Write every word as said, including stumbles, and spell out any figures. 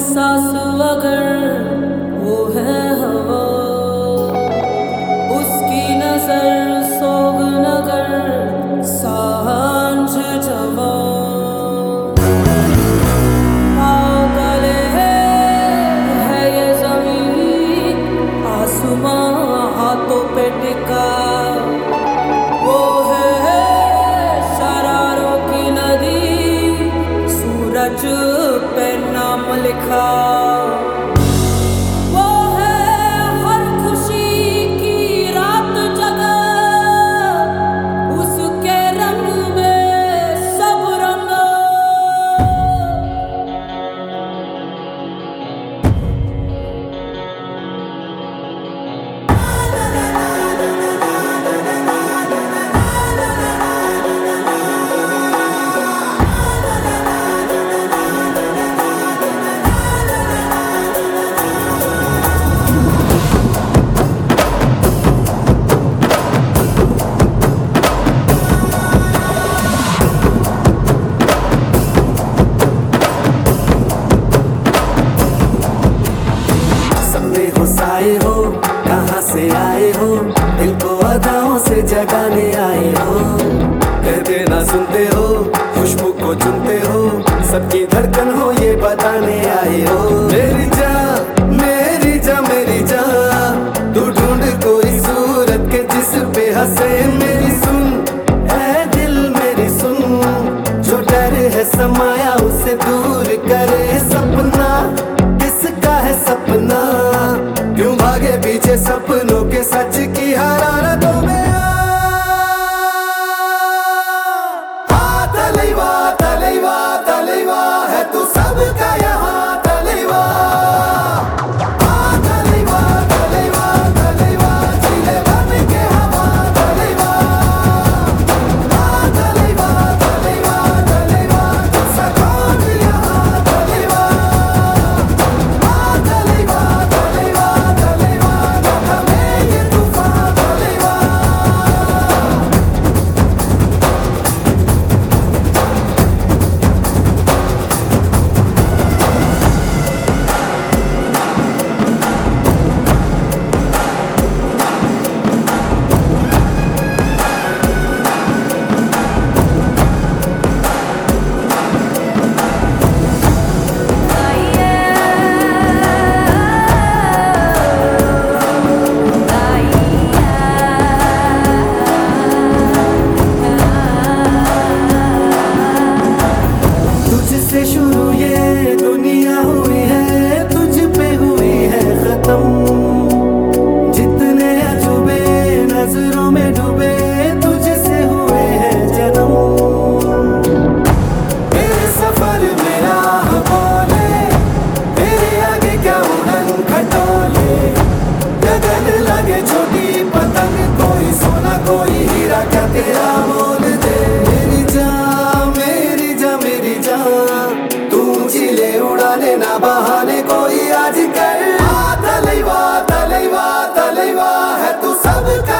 सांस अगर वो है हवा, उसकी नजर सोग नगर सांझ जवा। पागल है, है ये जमीन आसमां हाथों पे टिका, वो है शरारों की नदी सूरज पे नाम लिखा। वो है हर खुशी की रात जगा, उसके रंग में सब रंगा। आए हो कहाँ से आए हो, दिल को अदाओं से जगाने आए हो। कहते ना सुनते हो, खुशबू को चुनते हो, सबकी धड़कन हो ये बताने आए हो। मेरी जान मेरी जान मेरी जान, तू ढूंढ कोई सूरत के जिस पे हंसे। मेरी सुन ऐ दिल मेरी सुन, जो डर है समाया उसे दूर करे। सपना किसका है सपना, क्यों भागे पीछे सपनों के सच की हरारतों में। आ तलैवा तलैवा तलैवा है तू सबका यहाँ तलैवा। आ तलैवा तलैवा तलैवा जिले बन के हवा तलैवा। आ तलैवा तलैवा तलैवा तू सकून यहाँ तलैवा। आ तलैवा तलैवा तलैवा न थमे ये तूफान तलैवा। तुझसे शुरू ये दुनिया हुई है, तुझ पे हुई है खत्म। जितने अजूबे नजरों में डूबे, तुझसे हुए हैं जन्म। मेरे सफर में राह बोले, तेरे आगे क्या उड़न खटोले। गगन लगे छोटी पतंग, कोई सोना कोई हीरा क्या तेरा मोल दे। मेरी जान मेरी जान मेरी जान, तू चिले उड़ाने ना बहाने कोई आज कर। आ तलैवा तलैवा तलैवा है तू सबका